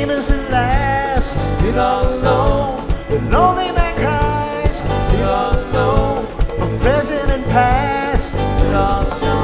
famous at last. Sit all alone, the lonely man cries. Sit all alone, for present and past. Sit all alone.